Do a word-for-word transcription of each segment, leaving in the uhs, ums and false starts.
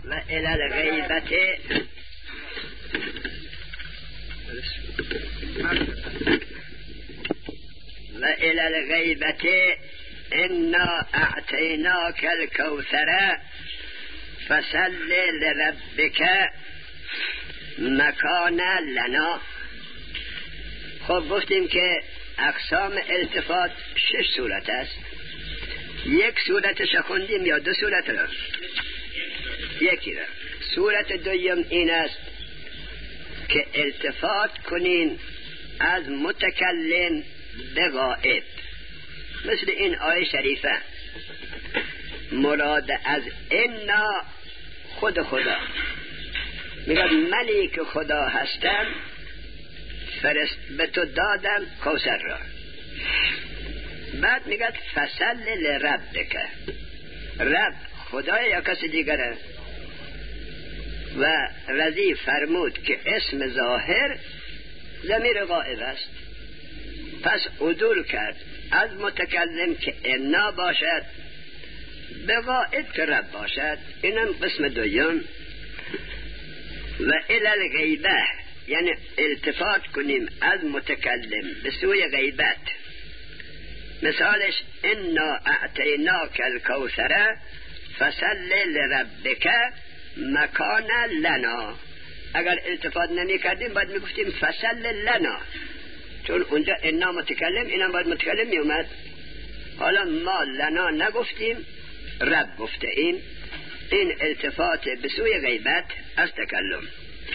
و الی الغیبت و الی الغیبت انا اعطیناک الکوثر فصل لربک مکان لنا. خب گفتیم که اقسام التفات شش صورت است. یک صورتش خوندیم یا دو صورت را؟ یکی را. صورت دوم این است که التفات کنیم از متکلم به غائب، مثل این آیه شریفه مراد از انا خود خدا میگه منی که خدا هستم فرست به تو دادم کوثر را. بعد میگه فصل لربک، رب خدای یا کسی دیگره؟ و رضی فرمود که اسم ظاهر ضمیر غائب است، پس عدول کرد از متکلم که انا باشد به غائب که رب باشد. اینم قسم دوم. و الی الغیبه یعنی التفات کنیم از متکلم به سوی غیبت. مثالش انا اعطیناک الکوثر فصل لربک مکان لنا. اگر التفات نمی کردیم باید می گفتیم فصل لنا، چون اونجا انا متکلم، اینم باید متکلم می اومد. حالا ما لنا نگفتیم، رب گفته این. این التفات به سوی غیبت از تکلم.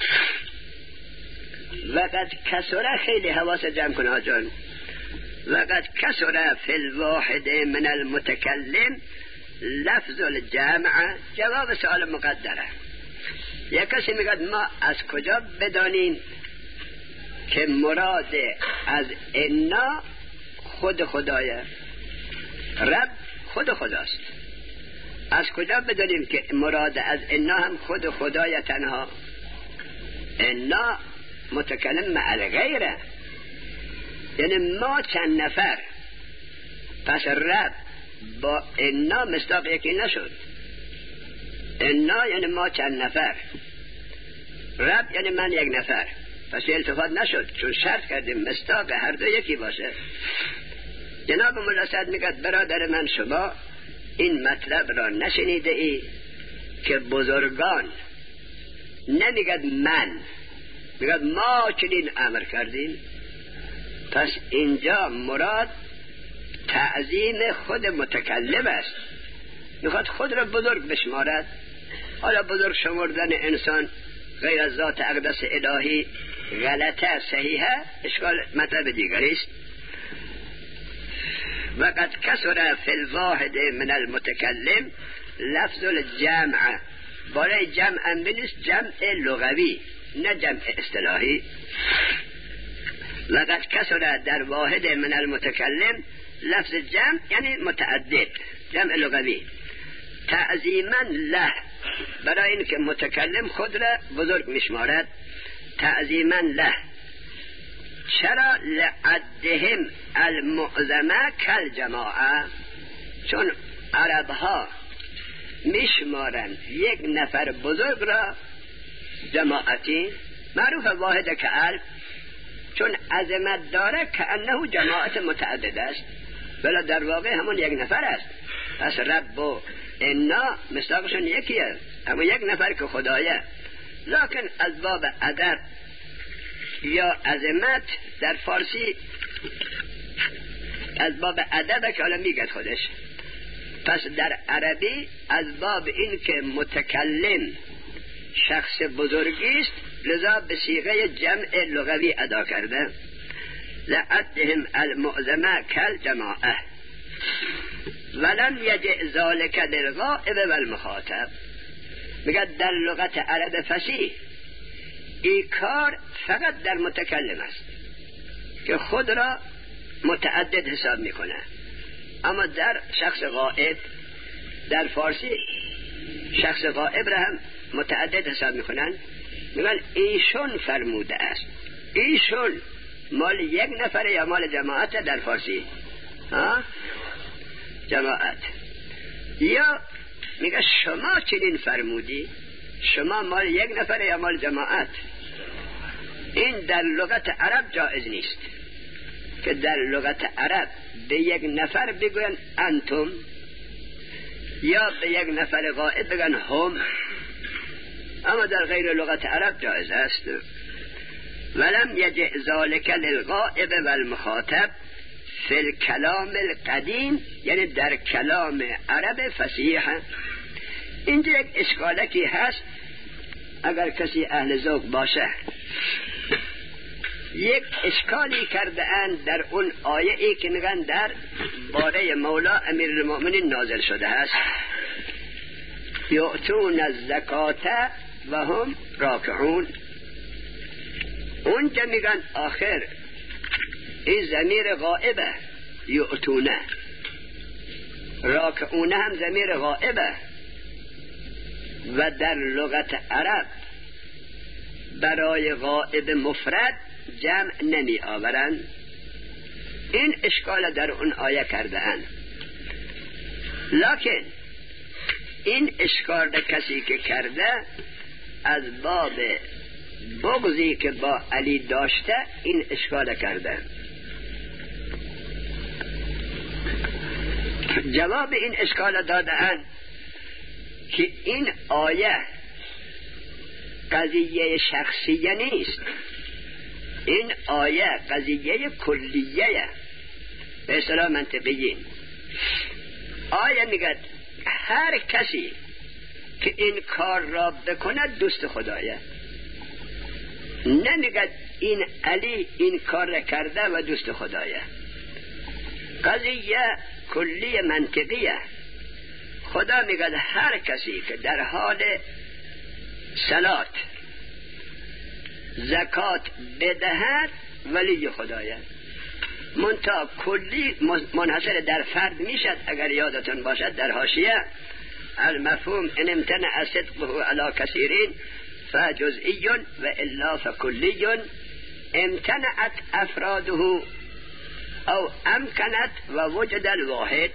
وقت کسره، خیلی حواس جمع کن آجان، وقت کسره فی الواحد من المتکلم لفظ الجمع. جواب سوال مقدره. یک کسی میگه ما از کجا بدانیم که مراد از انا خود خدایه، رب خود خداست؟ از کجا بدانیم که مراد از انا هم خود خدای تنها؟ انا متکلم مع الغیره، یعنی ما چند نفر، پس رب با انا مصداق یکی نشد. انا یعنی ما چند نفر، رب یعنی من یک نفر، پس التفات نشد، چون شرط کردیم مصداق هر دو یکی باشه. جناب مولا صاحب میگه برادر من شما این مطلب را نشنیده ای که بزرگان نمیگد من، میگد ما چنین امر کردیم. پس اینجا مراد تعظیم خود متکلم است، میخواد خود را بزرگ بشمارد. حالا بزرگ شمردن انسان غیر از ذات اقدس الهی غلطه صحیحه، اشکال مطلب دیگری است. وقد کسر فی الواحد من المتکلم لفظ الجمع. برای جمع هم بنیست، جمع لغوی نه جمع اصطلاحی. وقد کسر در واحد من المتکلم لفظ جمع یعنی متعدد، جمع لغوی. تعظیما له، برای این که متکلم خود را بزرگ میشمارد. تعظیما له. چرا؟ لعدهم المعظمه کل جماعه، چون عرب ها میشمارن یک نفر بزرگ را جماعتی، معروف واحد که الف، چون عظمت داره که انه جماعت متعدد است، ولی در واقع همون یک نفر است. پس رب و انا مصداقشون یکیه، اما یک نفر که خدایه. لکن از باب ادب یا عظمت در فارسی از باب ادب که حالا میگه خودش، پس در عربی از باب این که متکلم شخص بزرگی است، لذا به صیغه جمع لغوی ادا کرده. لعدهم المعظمه کل جماعه ولم یجع ذالک للغائب والمخاطب. میگه در لغت عرب فصیح این کار فقط در متکلم است که خود را متعدد حساب میکنه، اما در شخص غائب در فارسی شخص غائب را هم متعدد حساب میکنن. میگن ایشون فرموده است. ایشون مال یک نفر یا مال جماعت؟ در فارسی ها جماعت. یا میگه شما چنین فرمودی، شما مال یک نفر یا مال جماعت. این در لغت عرب جایز نیست که در لغت عرب به یک نفر بگوین انتم یا به یک نفر غائب بگن هم، اما در غیر لغت عرب جایز است. ولم یجع ذلک للغائب والمخاطب فی الکلام القدیم، یعنی در کلام عرب فصیح. اینجا یک اشکالکی هست، اگر کسی اهل ذوق باشه. یک اشکالی کرده اند در اون آیه ای که میگن در باره مولا امیر المؤمنین نازل شده است، یؤتون الزکات و هم راکعون. اونجا میگن آخر این ضمیر غائبه، یؤتونه، راکعونه هم ضمیر غائبه، و در لغت عرب برای غائب مفرد جمع نمی آورند. این اشکال در اون آیه کرده اند. لکن این اشکال کسی که کرده از باب بغضی که با علی داشته این اشکال کرده. جواب این اشکال داده اند که این آیه قضیه شخصیه نیست، این آیه قضیه کلیه به اصطلاح منطقیین. آیه میگه هر کسی که این کار را بکند دوست خدایه، نمیگه این علی این کار را کرده و دوست خدایه. قضیه کلی منطقیه. خدا میگه هر کسی که در حال صلات زکات بدهد ولی خدایه. منتها کلی منحصر در فرد میشد. اگر یادتون باشد در حاشیه المفهوم ان امتنع صدقه علی کثیرین فجزئی و الا فکلی، امتنعت افراده او امکنت و وجد الواحد.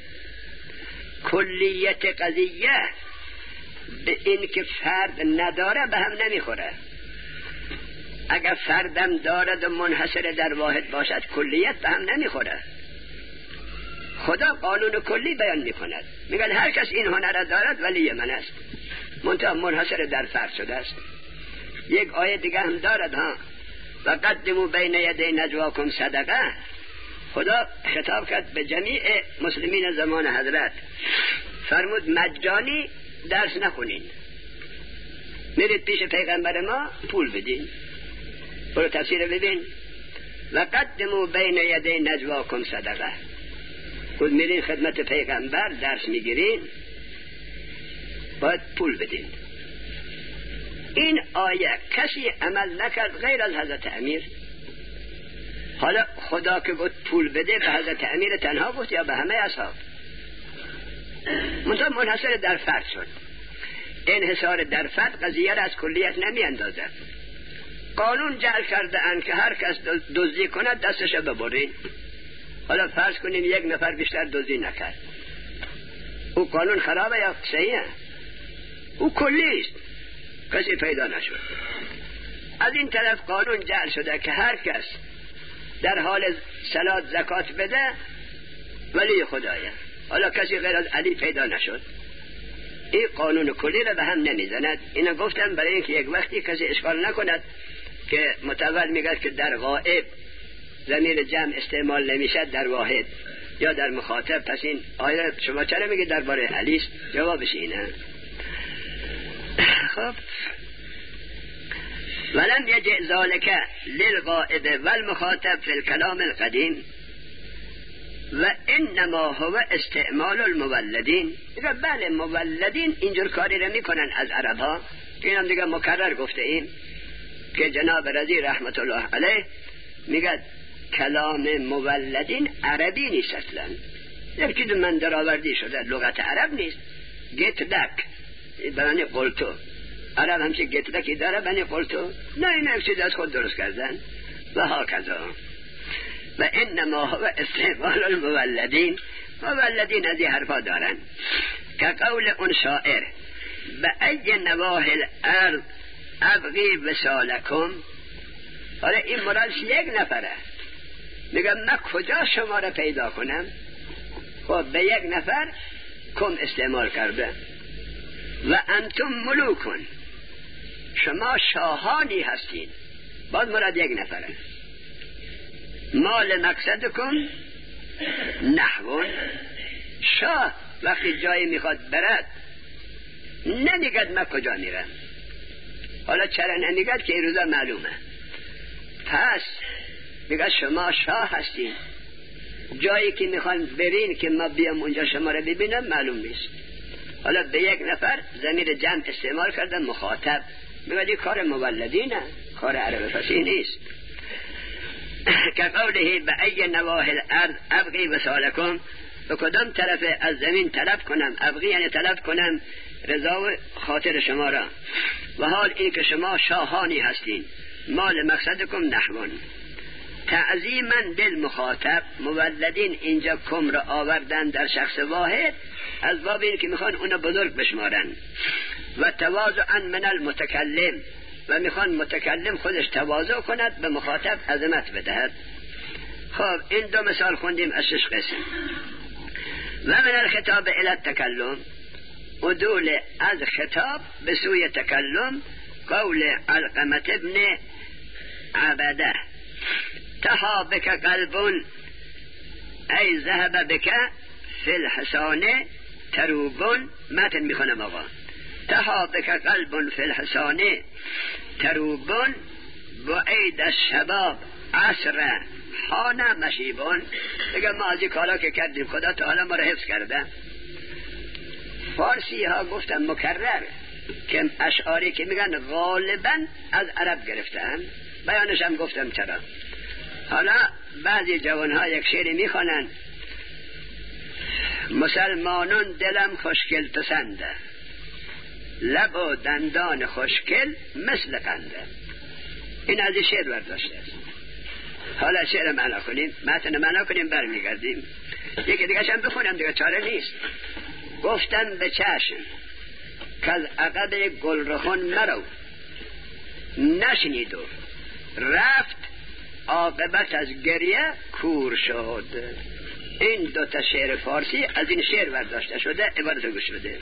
کلیت قضیه به این که فرد نداره به هم نمیخوره. اگر فردم دارد و منحصر در واحد باشد کلیت به هم نمیخوره. خدا قانون کلی بیان میکند، میگن هر کس این هنر دارد ولی من است، منتها منحصر در فرد شده است. یک آیه دیگه هم دارد ها، و قدموا بین یدی نجواکم صدقه. خدا خطاب کرد به جمیع مسلمین زمان حضرت، فرمود مجانی درس نخونین، میرید پیش پیغمبر ما پول بدین. برو تفسیر ببین، و قدموا بین یدی نجواکم صدقه. خود میرین خدمت پیغمبر درس میگیرین باید پول بدین. این آیه کسی عمل نکرد غیر از حضرت امیر. حالا خدا که گفت پول بده به حضرت امیر تنها گفت یا به همه اصحاب؟ منطقه منحصر در فرد شد. انحصار در فرد قضیه را از کلیت نمی اندازد. قانون جعل کرده اند که هر کس دزدی کند دستش ببرین. حالا فرض کنیم یک نفر بیشتر دزدی نکرد، او قانون خرابه یا صحیحه؟ او کلی است، کسی پیدا نشد. از این طرف قانون جعل شده که هر کس در حال صلات زکات بده ولی خدایه. حالا کسی غیر از علی پیدا نشد. این قانون کلی را به هم نمیزند. اینا گفتن برای اینکه یک وقتی کسی اشکال نکند که متول میگه که در غائب ضمیر جمع استعمال نمیشد در واحد یا در مخاطب. پس این آیه شما چرا میگه درباره علی است؟ جوابش اینه. خب ولم یجع ذلک للغائب والمخاطب فی الکلام القدیم و انما هو استعمال المولدین. دیگه بله مولدین اینجور کاری رو میکنن از عرب ها، که اینم دیگه مکرر گفته ایم که جناب رضی رحمت الله علیه میگه کلام مولدین عربی نیست اصلا، یک چیز من درآوردی شده، لغت عرب نیست. گت دک برای قلتو، عرب همچه گت دکی داره بنی قلتو، نه این یک چیز از خود درست کردن و ها کذا. و انما هو استعمال المولدین. مولدین از این حرفا دارن که قول اون شاعر به ای نواحی الارض ابغی وصالکم. حالا این مرادش یک نفره، میگم من کجا شما را پیدا کنم؟ خب به یک نفر کم استعمال کرده. و انتم ملوکون، شما شاهانی هستین، باز مراد یک نفره. مال مقصدکم نحوون، شاه وقتی جایی میخواد برد نمیگد من کجا میرم. حالا چرا نمیگد که این روزا معلومه. پس میگه شما شاه هستین، جایی که میخوان برین که ما بیام اونجا شما رو ببینم معلوم نیست. حالا به یک نفر ضمیر جمع استعمال کردن مخاطب، میگه این کار مولدینه، کار عرب فصیح نیست. که قوله به ای نواحی الارض ابغی وصالکم، به کدام طرف از زمین طلب کنم، ابغی یعنی طلب کنم رضا و خاطر شما را، و حال این که شما شاهانی هستین. مال مقصدکم نحوون. تعظیما بالمخاطب، مولدین اینجا کم را آوردن در شخص واحد از باب این که میخوان اونو بزرگ بشمارن. و تواضعا من المتکلم، و میخوان متکلم خودش تواضع کند به مخاطب عظمت بدهد. خب این دو مثال خوندیم از شش قسم. و من الخطاب الی التکلم، عدول از خطاب به سوی تکلم. قول علقمة ابن عبده تها بک قلب ای ذهب بک فی الحسان تروب. متن میخونم آقا. تها بک قلب فی الحسان تروب بعید الشباب عصر حان مشیبون. دیگه ما از این کارا که کردیم خدا تعالی ما رو حفظ کرده. فارسی ها گفتن مکرر که اشعاری که میگن غالبا از عرب گرفتن، بیانش هم گفتم چرا. حالا بعضی جوان ها یک شعری میخوانن: مسلمانان دلم خوشگل پسنده، لب و دندان خوشگل مثل قنده. این از این شعر برداشته است. حالا شعر معنا کنیم، متن معنا کنیم، برمیگردیم. یکی دیگه هم بخونم دیگه، چاره نیست. گفتم به چشم که از عقب گلرخان مرو، نشنید و رفت عاقبت از گریه کور شد. این دو تا شعر فارسی از این شعر برداشته شده، عبارت گوش بده.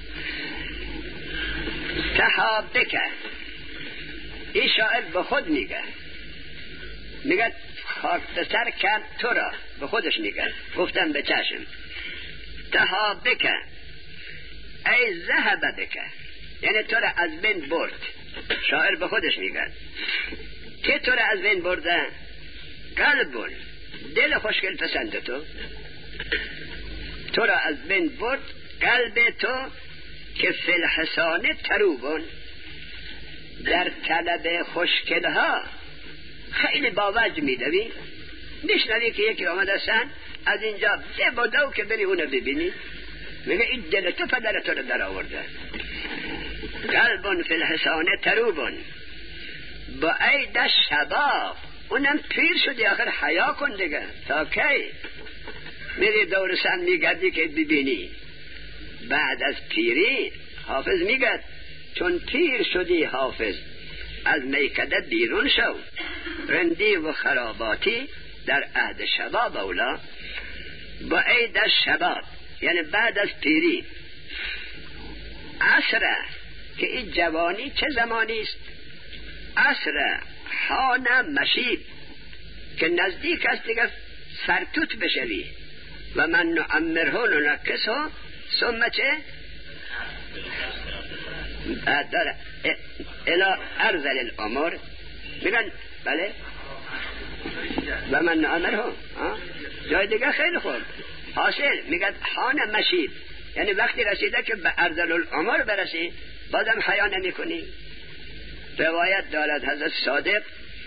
تحابک، این شاعر به خود میگه، میگه خاکستر کرد تو را، به خودش میگه. گفتم به چشم. تحابک ای ذهب بک، یعنی تو را از بین برد. شاعر به خودش میگه که تو را از بین برده. قلبون، دل خوشگل پسند تو، تو را از بین برد. قلب تو که فی الحسان تروبون، در طلب خوشگل ها خیلی باوج میدوی. میشنوی که یکی آمده سن از اینجا ببودو که بری اونو ببینی، میگه این دل تو پدر تو رو در آورده. قلبون فی الحسان تروبون با عید شباب، اونم پیر شدی آخر حیا کن دیگه. تا کی میری دور سن میگردی که ببینی؟ بعد از پیری حافظ میگد چون پیر شدی حافظ از میکده بیرون شو، رندی و خراباتی در عهد شباب اولا. با عید شباب یعنی بعد از پیری. عصر که این جوانی چه زمانی است؟ عصر حان مشیب که نزدیک است دیگه فرتوت بشوی. و من نعمره ننکسه ثم چه داره الى ارذل الامر. میگن بله و من نعمره جای دیگه خیلی خوب. حاصل میگن حان مشیب یعنی وقتی رسیده که به ارذل الامر برسی بازم حیا نمی کنی. روایت دارد حضرت صادق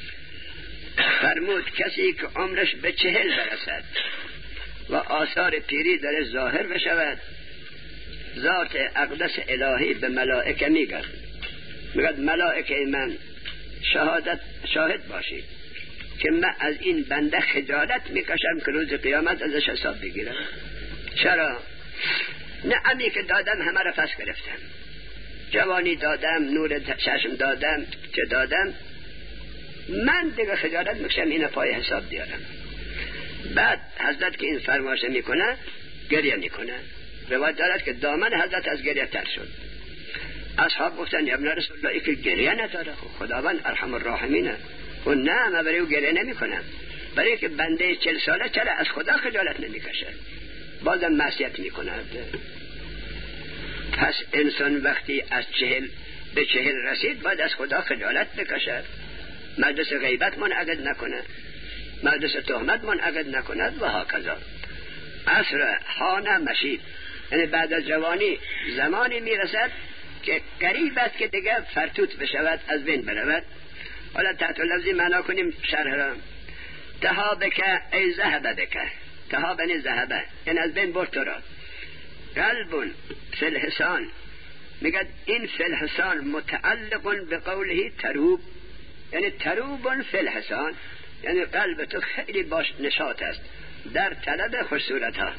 فرمود کسی که عمرش به چهل برسد و آثار پیری در ظاهر بشود، ذات اقدس الهی به ملائکه میگد، میگد ملائکه من شهادت شاهد باشید که من از این بنده خجالت میکشم که روز قیامت ازش حساب بگیرم. چرا؟ نعمی که دادم همه را پس گرفتم، جوانی دادم، نور چشم دادم، چه دادم، من دیگه خجالت میکشم اینو پای حساب بیارم. بعد حضرت که این فرمایش میکنه گریه میکنه. روایت دارد که دامن حضرت از گریه تر شد. اصحاب گفتن یا ابن رسول الله ای که گریه نداره، خداوند ارحم الراحمینه. و نه، من برای او گریه نمی کنم، برای که بنده چل ساله چرا از خدا خجالت نمیکشه، بازم معصیت میکند. پس انسان وقتی از چهل به چهل رسید باید از خدا خجالت بکشد، مجلس غیبت منعقد نکنه، مجلس تهمت منعقد نکند و هاکذا. عصر حان مشید، یعنی بعد از جوانی زمانی میرسد که قریب است که دیگه فرتوت بشود، از بین برود. حالا تحت لفظی معنا کنیم شرح را. تهابک ای ذهب بک، تهاب یعنی ذهبه، یعنی از بین برد تو را. قلب فی الحسان، میگه این فی الحسان متعلق به قوله تروب، یعنی تروب فی الحسان، یعنی قلب تو خیلی باش نشاط است در طلب خصورت ها.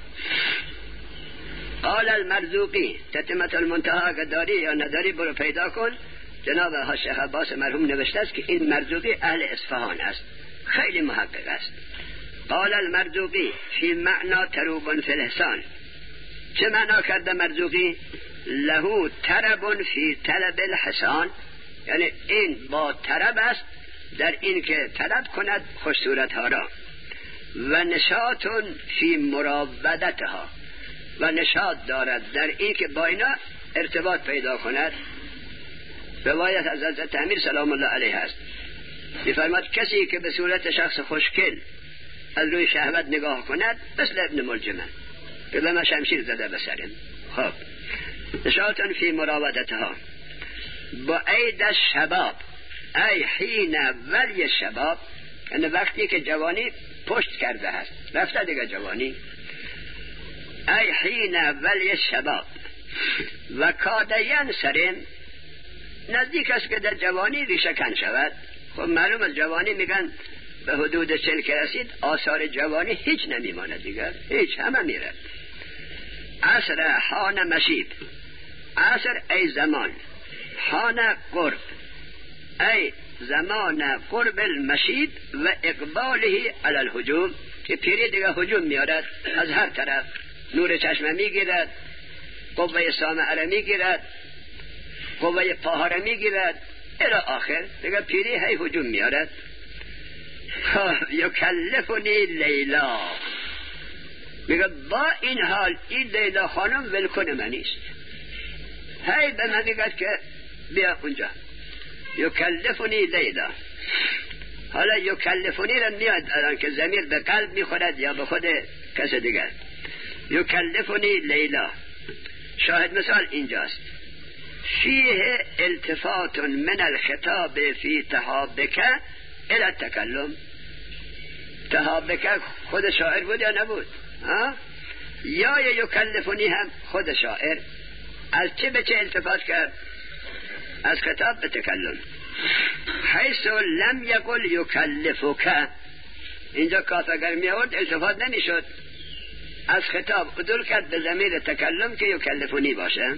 قال المرزوقی، تتمت المنتهى اگر داری یا نداری برو پیدا کن. جناب شیخ عباس مرحوم نوشته است که این مرزوقی اهل اصفهان است، خیلی محقق است. قال المرزوقی فی معنا تروب فی الحسان، چه معنا کرده مرزوقی؟ له ترب فی طلب الحسان، یعنی این با ترب است در این که طلب کند خصورت ها را. و نشاط فی مراودتها، و نشاط دارد در این که با اینا ارتباط پیدا کند. روایت از حضرت امیر سلام الله علیه است، می‌فرماد کسی که به صورت شخص خوشگل از روی شهوت نگاه کند مثل ابن ملجمه که به من شمشیر زده به سرم. خب نشاط فی مراودتها با عید الشباب، ای حین ولی شباب، یعنی وقتی که جوانی پشت کرده است، رفته دیگه جوانی. ای حین ولی شباب و کادین سرین، نزدیک است که در جوانی ریشه کن شود. خب معلوم از جوانی میگن به حدود چل که رسید آثار جوانی هیچ نمیمانه دیگر، هیچ، همه میره. عصر حان مشید، عصر ای زمان، حان قرب ای زمان قرب المشید و اقباله علی الهجوم، که پیری دیگه هجوم میارد از هر طرف، نور چشمه میگیرد، قوه سامعه میگیرد، قوه پاها میگیرد، الی آخر دیگه پیری هی هجوم میارد. یکلفنی لیلا، میگه با این حال این لیلا خانم ولکن منیست، هی به من میگه که بیا اونجا. یکلفنی لیلا، حالا یکلفنی را میاد الان که ضمیر به قلب میخورد یا به خود کس دیگر. یکلفنی لیلا، شاهد مثال اینجاست. فیه التفات من الخطاب فی تهابک الى التکلم. تهابک خود شاعر بود یا نبود؟ ها؟ یا یکلفنی هم خود شاعر از چه به چه التفات کرد؟ از خطاب به تکلم. حیث لم یقل یکلفک، اینجا کاف اگر می آورد التفات نمی شد، از خطاب عدول کرد به ضمیر تکلم که یکلفنی باشه.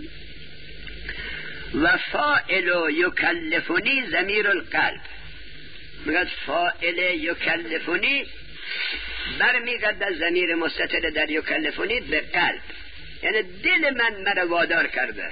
و فاعل یکلفنی ضمیر القلب، میگه فاعل یکلفنی برمیگرده از ضمیر مستتر در یکلفنی به قلب، یعنی دل من مرا وادار کرده،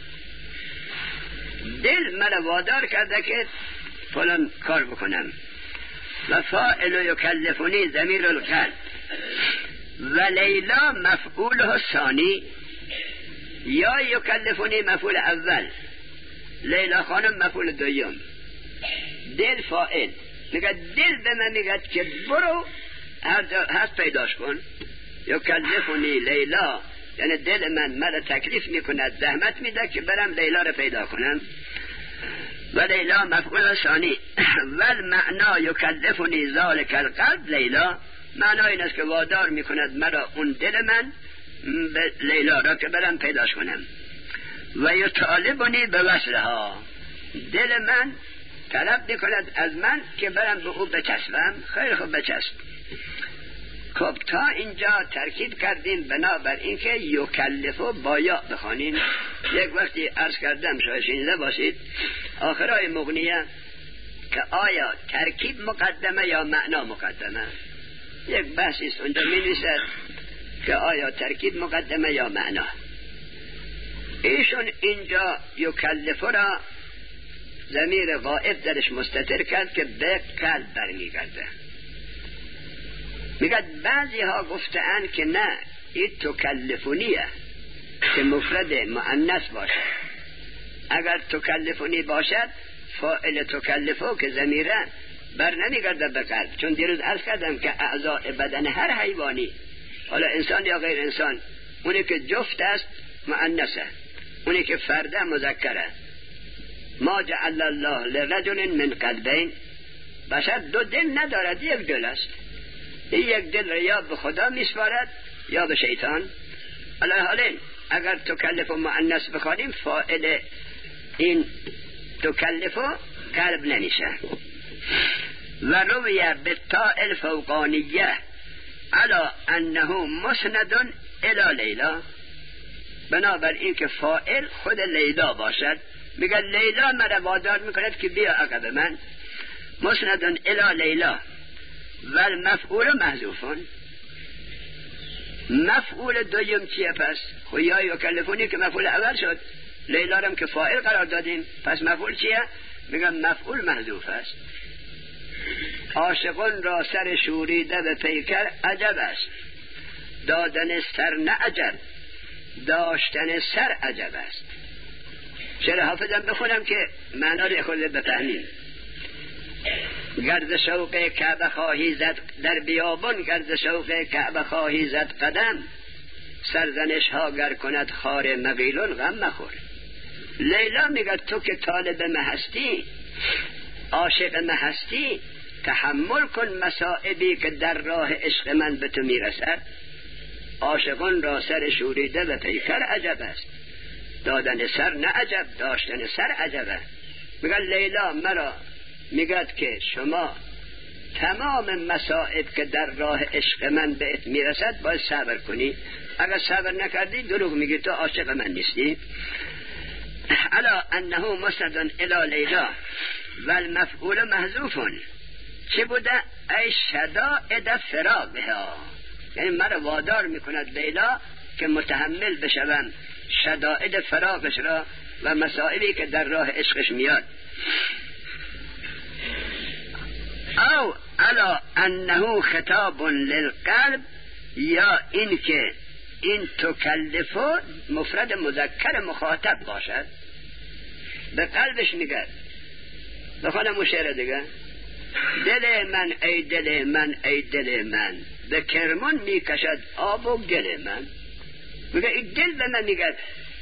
دل مرا وادار کرده که فلان کار بکنم. و فاعل یکلفنی ضمیر القلب و لیلا مفعوله ثانی، یا یکلفنی مفعول اول، لیلا خانم مفعول دوم. دل فاعل، میگه دل به من میگه که برو هست پیداش کن. یکلفنی لیلا، یعنی دل من مرا تکلیف میکند، زحمت میده که برم لیلا رو پیدا کنم. و لیلا مفعول ثانی و المعنا یکلفنی ذالک القلب لیلا، معنا این است که وادار میکند مرا اون دل من به لیلا را که برم پیداش کنم. و یطالبنی به وصلها، دل من طلب میکند از من که برم به او بچسبم. خیلی خوب بچسب. خب تا اینجا ترکیب کردیم بنابر اینکه یکلفو با یا بخوانیم. یک وقتی عرض کردم شاید شنیده باشید آخرای مغنیه که آیا ترکیب مقدمه یا معنا مقدمه. یک بحثی است اونجا می نویسد که آیا ترکیب مقدمه یا معنا. ایشون اینجا یکلفو را ضمیر غائب درش مستتر کرد که به قلب برمیگرده. میگه بعضی ها گفتن که نه این تکلفونیه که مفرد مؤنث باشد. اگر تکلفونی باشد فاعل تکلفو که ضمیره بر نمیگرده به قلب، چون دیروز عرض کردم که اعضاء بدن هر حیوانی، حالا انسان یا غیر انسان، اونی که جفت است مؤنثه، اونی که فرده مذکره. ما جعل الله لرجل من قلبین، بشر دو دل ندارد، یک دل است. این یک دل را یا به خدا میسپارد یا به شیطان. علی حالین اگر تکلف و مؤنث بخوانیم فاعل این تکلف و قلب نمیشه. و رویه به تاء الفوقانیه علی انه مسند الی لیلا، بنابر این که فاعل خود لیلا باشد. میگه لیلا مرا وادار میکند که بیا عقب من. مسند الی لیلا و المفعول محذوفون. مفعول دویم چیه پس؟ خویای و کلفونی که مفعول اول شد، لیلا رم که فاعل قرار دادیم، پس مفعول چیه؟ میگم مفعول محذوف است. عاشقون را سر شوریده به پیکر عجب است، دادن سر نه عجب، داشتن سر عجب است. شعر حافظم بخونم که معنا رو خود بفهمیم. گرد شوق کعبه خواهی زد در بیابان، گرد شوق کعبه خواهی زد قدم، سرزنش ها گر کند خار مغیلون غم مخور. لیلا میگه تو که طالب مهستی، عاشق مهستی، تحمل کن مصائبی که در راه عشق من به تو میرسد. عاشقان را سر شوریده و پیکر عجب است، دادن سر نه عجب، داشتن سر عجبه. میگه لیلا مرا میگد که شما تمام مصائب که در راه عشق من بهت میرسد باید صبر کنی، اگر صبر نکردی دروغ میگی، تو عاشق من نیستی. الا انه مسند الی لیلا و المفعول محذوفون. چه بوده؟ ای شدائد فراقها، یعنی مرا وادار میکند لیلا که متحمل بشوم شدائد فراقش را و مسائلی که در راه عشقش میاد. او الا انه خطاب للقلب، یا این که این تکلفو مفرد مذکر مخاطب باشد، به قلبش میگه. بخوانم اون شعر دیگه. دل من ای دل من ای دل من، به کرمان میکشد آب و گل من. میگه این دل به من میگه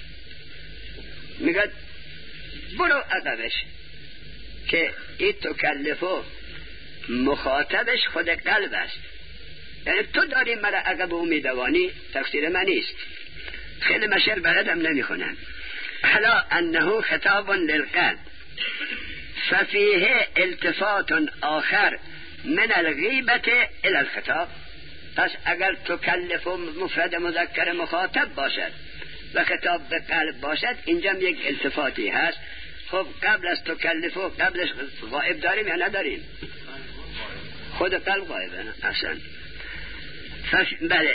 میگه برو عقبش، که این تکلفو مخاطبش خود قلب است. یعنی تو داری مرا عقب او میدوانی، تقصیر من نیست. خیلی مشعر بلدم نمیخونم. حالا انه خطاب للقلب ففیه التفات آخر من الغیبت الى الخطاب. پس اگر تکلف و مفرد مذکر مخاطب باشد و خطاب به قلب باشد، اینجا یک التفاتی هست. خب قبل از تکلف و قبلش غائب داریم یا نداریم؟ خود قلب غائبه اصلا. فش... بله.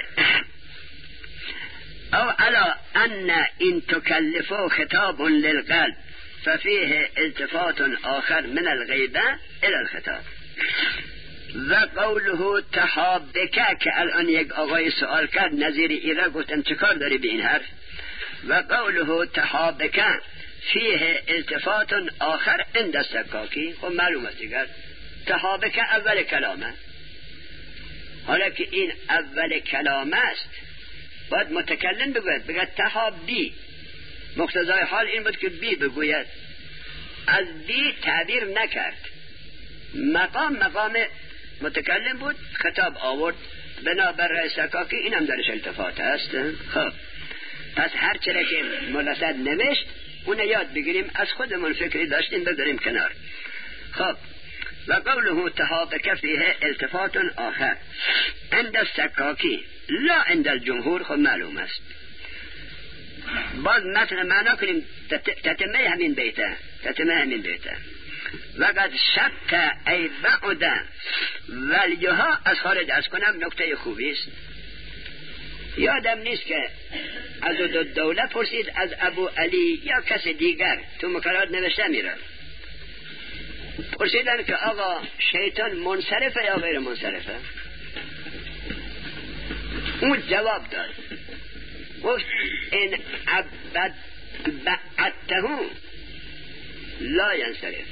او علا ان این تکلفو خطاب للقلب ففیه التفات آخر من الغیبه الى الخطاب. و قوله تحابکه، که الان یک آقای سوال کرد نظیر ایره، گفتم چه کار داری به این حرف؟ و قوله تحابکه فیه التفات آخر عند السکاکی. خب معلوم است دیگر تحابکه اول کلامه، حالا که این اول کلامه است باید متکلم بگوید، بگوید تحابی. مقتضای حال این بود که بی بگوید، از بی تعبیر نکرد. مقام مقام متکلم بود، خطاب آورد، بنابر رأی سکاکی اینم درش التفات است. خب پس هر چرا که ملصد نوشت اون یاد بگیریم، از خودمون فکری داشتیم بذاریم کنار. خب و قوله تهابک فیه التفات آخر عند السکاکی لا عند الجمهور خب معلوم است. باز مثلا معنا کنیم تتمه همین بیته تتمه همین بیته وقد شک ای بعد ولیها از خارج از کنم نکته خوبی است. یادم نیست که از دو دوله پرسید از ابو علی یا کس دیگر تو مقررات نوشته میره پرسیدن که آقا شیطان منصرفه یا غیر منصرفه؟ اون جواب داد گفت این عبد بعدته لا ینصرف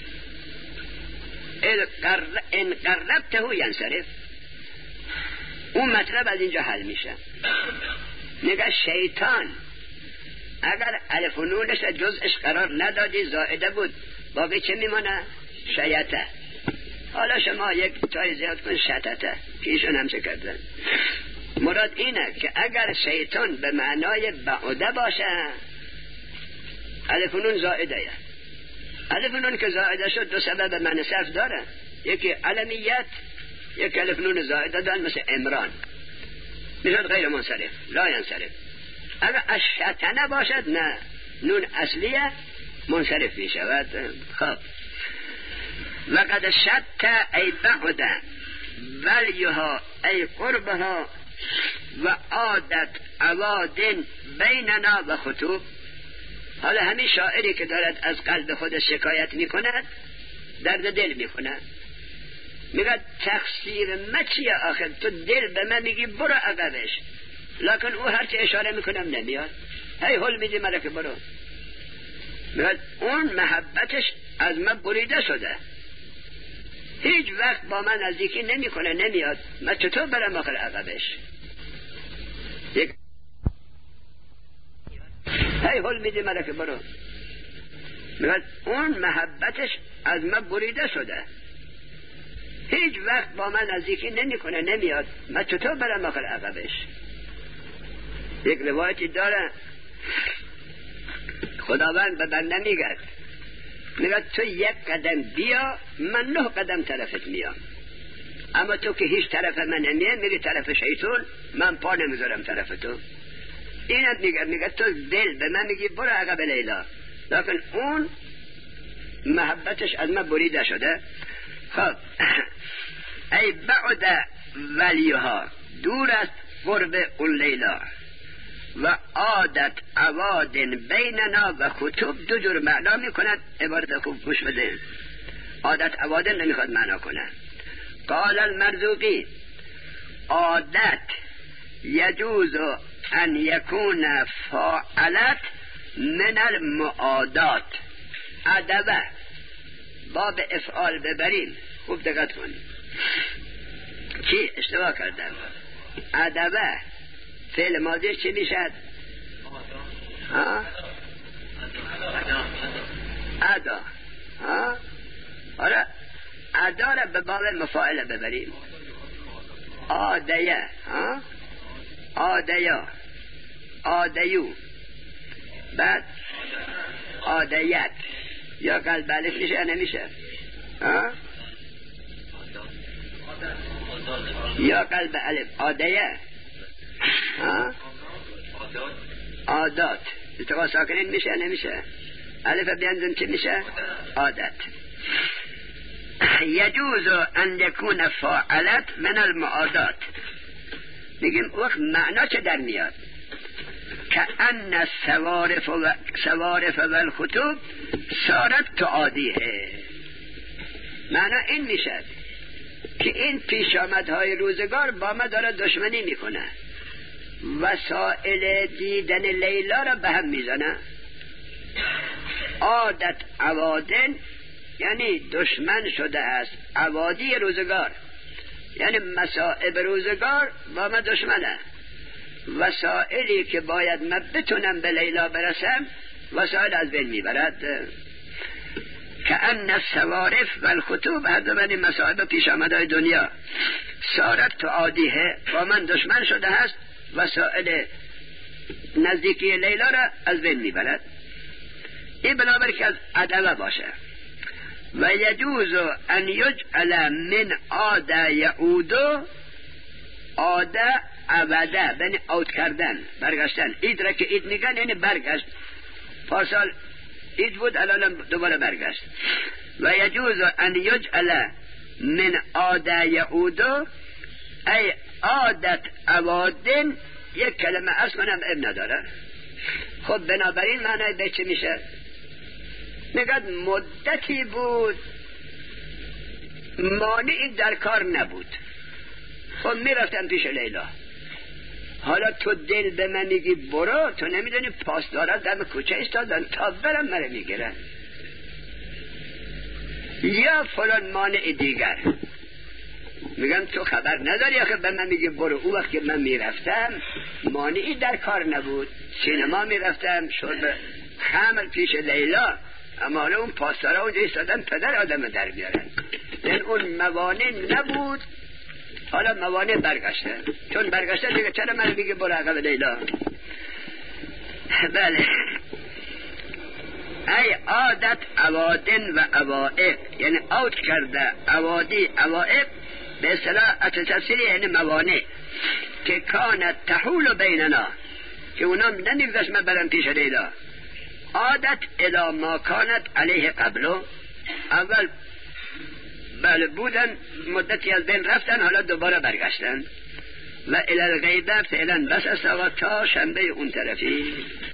این قربته ینصرف. اون مطلب از اینجا حل میشه. نگه شیطان اگر الف و نونش جزءش قرار ندادی زائده بود باقی چه میمانه؟ شیطه. حالا شما یک تای زیاد کن شتته که ایشون همچه کردن. مراد اینه که اگر شیطان به معنای بعوده باشه الف و نون زائده یه. الف و نون که زائده شد دو سبب معنی صرف داره، یکی علمیت یک الف نون زائده دارن مثل عمران میشد غیر منصرف لا ینصرف. اگر اشتنه باشد نه نون اصلیه منصرف می شود. خب وقد شت ای بعد ولیها ای قربها و عادت عوادن بیننا و خطوب. حالا همین شاعری که دارد از قلب خود شکایت می کند درد دل می کند میگه تقصیر ما چیه آخر تو دل به من میگی برو عقبش لکن او هرچی اشاره میکنم نمیاد هی حل میدی ملک برو. میگه اون محبتش از من بریده شده هیچ وقت با من نزدیکی نمیکنه نمیاد من چطور برم آخر عقبش یک هی حل میدی ملک برو. میگه اون محبتش از من بریده شده هیچ وقت با من نزدیکی نمیکنه نمیاد من چطور برم آخر عقبش. یک روایتی داره خداوند به بنده میگه میگه تو یک قدم بیا من نه قدم طرفت میام اما تو که هیچ طرف من نمیه میگه طرف شیطان من پا نمیذارم طرف تو. اینت میگه میگه تو دل به من میگی برو عقب لیلا لیکن اون محبتش از من بریده شده. خب ای بعد ولیها دور است قرب اون لیلا و عادت عوادن بیننا و خطوب دو جور معنا میکند. عبارت خوب گوش بده. عادت عوادن نمیخواد معنا کنه. قال المرزوقی عادت یجوز ان یکون فاعلت من المعادات. ادبه باب افعال ببریم خوب دقت کنیم چی اشتباه کردم. ادبه فعل ماضیش چی میشد؟ ها؟ ادا. ها؟ آره ادا را به باب مفاعله ببریم. آدیه. ها؟ آدیا آدیو بعد آدیت یا قلب الف میشه نمیشه؟ ها؟ یا قلب الف آدیه. ها؟ عادات اتقا ساکنین میشه نمیشه؟ الف بیانزن چه میشه؟ عادت. یجوز ان یکون فاعلت من المعادات. میگیم وقت معنا چه در میاد؟ که ان السوارف و سوارف و الخطوب صارت تعادیه. معنا این میشه که این پیش آمدهای روزگار با ما داره دشمنی میکنه وسائل دیدن لیلا را به هم میزنه. عادت عوادن یعنی دشمن شده است عوادی روزگار یعنی مصائب روزگار با ما دشمنه. وسائلی که باید من بتونم به لیلا برسم وسائل از بین میبرد. که ان السوارف و الخطوب هر دو بین مصائب پیش آمده دنیا صارت تعادیه با من دشمن شده است وسائل نزدیکی لیلا را از بین میبرد. این بنابر که از ادبه باشه. و یجوز ان یجعل من عاد یعود عاد عبده، یعنی عود کردن، برگشتن. اید را که اید میگن یعنی برگشت، پارسال اید بود الان دوباره برگشت. و یجوز ان یجعل من عاد یعود ای عادت عوادن، یک کلمه ارز کنم اب نداره. خب بنابراین معنی به چه میشه؟ میگد مدتی بود مانعی در کار نبود، خب میرفتم پیش لیلا. حالا تو دل به من میگی برو، تو نمیدونی پاسدارا دم کوچه ایستادن تا برم منو میگیرن، یا فلان مانع دیگر. میگم تو خبر نداری آخه به من میگی برو. او وقت که من میرفتم مانعی در کار نبود، سینما میرفتم شرب خمر پیش لیلا، اما حالا اون پاسدارا اونجا ایستادن پدر آدم در بیارن، این اون موانع نبود. حالا موانع برگشته، چون برگشته دیگه چرا من میگه برو عقب لیلا؟ بله. ای عادت عوادن و عوائب، یعنی عود کرده عوادی عوائب، به اصطلاح اتتصیری یعنی موانع که کانت تحول بیننا، که اونا نمیگذاشت من برم پیش لیلا. عادت الی ما کانت علیه قبلو، اول بله بودن مدتی از بین رفتن، حالا دوباره برگشتن. و الی الغیبه فعلا بس است آقا تا شنبه اون طرفی.